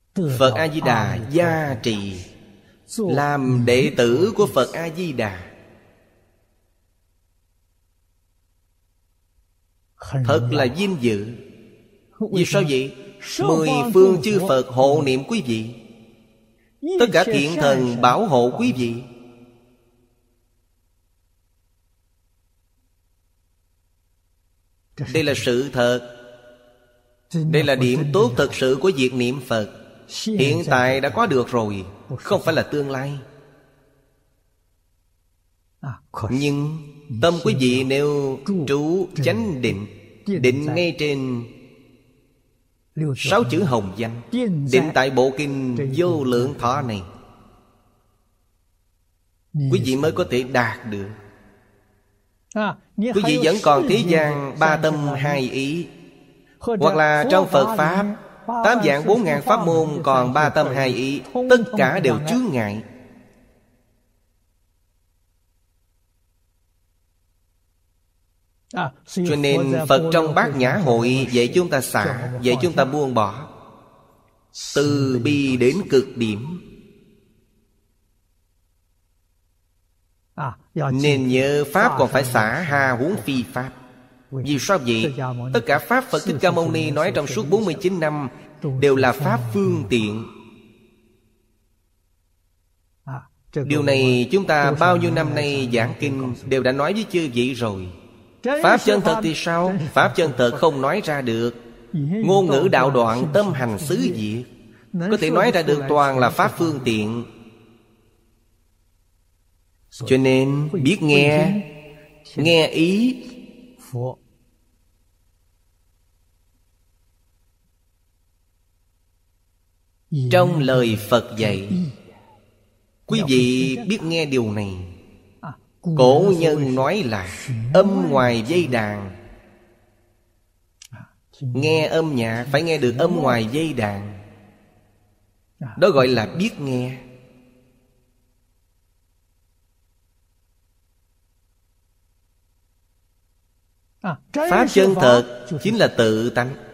Phật A-di-đà gia trì, làm đệ tử của Phật A-di-đà. Thật là vinh dự. Vì sao vậy? 10 phương chư Phật hộ niệm quý vị, tất cả thiện thần bảo hộ quý vị. Đây là sự thật. Đây là điểm tốt thật sự của việc niệm Phật. Hiện tại đã có được rồi, không phải là tương lai. Nhưng tâm quý vị nếu trú chánh định, định ngay trên 6 chữ hồng danh, định tại bộ kinh Vô Lượng Thọ này, quý vị mới có thể đạt được. Quý vị vẫn còn thế gian 3 tâm 2 ý, hoặc là trong Phật Pháp 8 vạn 4 ngàn pháp môn còn 3 tâm 2 ý, tất cả đều chướng ngại. Cho nên Phật trong Bát Nhã Hội dạy chúng ta xả, dạy chúng ta buông bỏ, từ bi đến cực điểm. Nên nhớ Pháp còn phải xả, hà huống phi Pháp. Vì sao vậy? Tất cả Pháp Phật Thích Ca Mâu Ni nói trong suốt 49 năm đều là Pháp phương tiện. Điều này chúng ta bao nhiêu năm nay giảng kinh đều đã nói với chư vị rồi. Pháp chân thật thì sao? Pháp chân thật không nói ra được. Ngôn ngữ đạo đoạn, tâm hành xứ diệt, có thể nói ra được toàn là Pháp phương tiện. Cho nên biết nghe, nghe ý. Trong lời Phật dạy, quý vị biết nghe điều này. Cổ nhân nói là âm ngoài dây đàn. Nghe âm nhạc phải nghe được âm ngoài dây đàn. Đó gọi là biết nghe. Pháp chân thật chính là tự tánh.